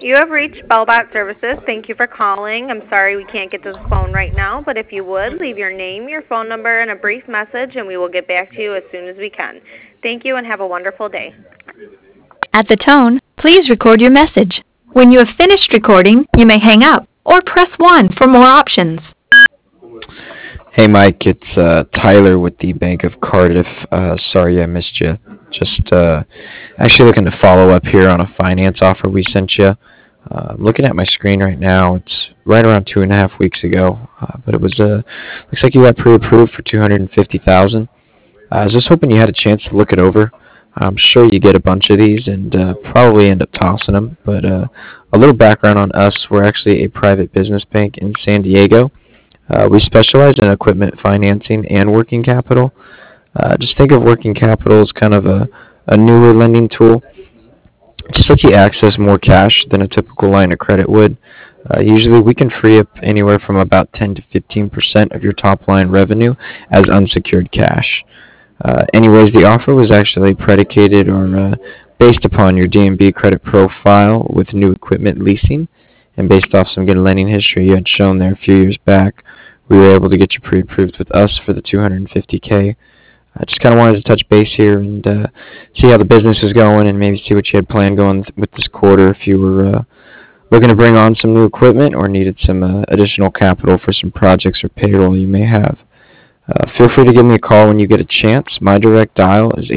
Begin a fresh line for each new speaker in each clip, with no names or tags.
You have reached Bellbot Services. Thank you for calling. I'm sorry we can't get to the phone right now, but if you would, leave your name, your phone number, and a brief message, and we will get back to you as soon as we can. Thank you and have a wonderful day.
At the tone, please record your message. When you have finished recording, you may hang up or press 1 for more options.
Hey Mike, it's Tyler with the Bank of Cardiff. Sorry I missed you. Just actually looking to follow up here on a finance offer we sent you. Looking at my screen right now, it's right around 2.5 weeks ago, but it was looks like you got pre-approved for 250,000. I was just hoping you had a chance to look it over. I'm sure you get a bunch of these and probably end up tossing them. But a little background on us: we're actually a private business bank in San Diego. We specialize in equipment financing and working capital. Just think of working capital as kind of a newer lending tool. It just lets you access more cash than a typical line of credit would. Usually we can free up anywhere from about 10 to 15% of your top line revenue as unsecured cash. Anyways, the offer was actually predicated or based upon your DNB credit profile with new equipment leasing, and based off some good lending history you had shown there a few years back, we were able to get you pre-approved with us for the 250K. I just kind of wanted to touch base here and see how the business is going, and maybe see what you had planned going with this quarter, if you were looking to bring on some new equipment or needed some additional capital for some projects or payroll you may have. Feel free to give me a call when you get a chance. My direct dial is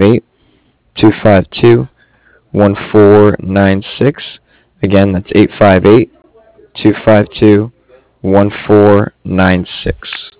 858-252-1496. Again, that's 858-252-1496.